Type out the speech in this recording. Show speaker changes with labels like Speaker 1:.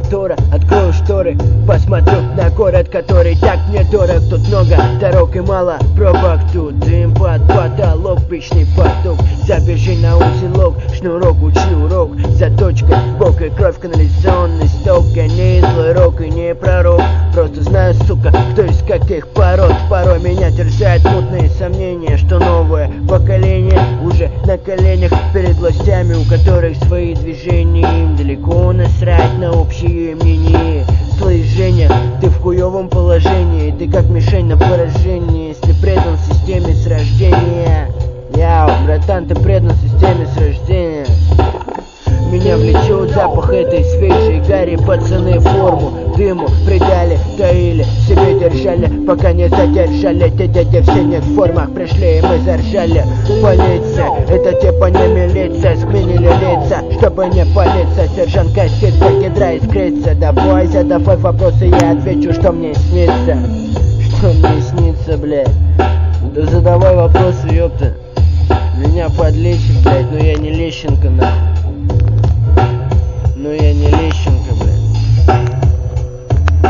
Speaker 1: монитора, открою шторы, посмотрю на город, который так мне дорог. Тут много дорог и мало пробок, тут дым под потолок, вечный поток. Забежи на узелок, шнурок, учи урок, заточка в бок и кровь, канализационный сток. Я не злой рок и не пророк, просто знаю, сука, кто из каких пород. Порой меня терзают мутные сомнения, что новое поколение уже на коленях перед властями, у которых свои движения, им далеко насрать на общее мнение. Слышь, Женя, ты в хуёвом положении, ты как мишень на поражение, если предан системе с рождения. Яу, братан, ты предан системе с рождения. Меня влечет запах этой свежей гари, пацаны форму дыму придали, таили, себе держали, пока не задержали. Те все не в формах пришли, и мы заржали. Полиция, это типа не милиция, сменили лица, чтобы не палиться. Сержант костит, как ядра искрится. Да бойся, давай вопросы, я отвечу, что мне снится. Что мне снится, блядь? Да задавай вопросы, ёпта. Меня подлечит, блядь, но я не Лещенко, нахуй.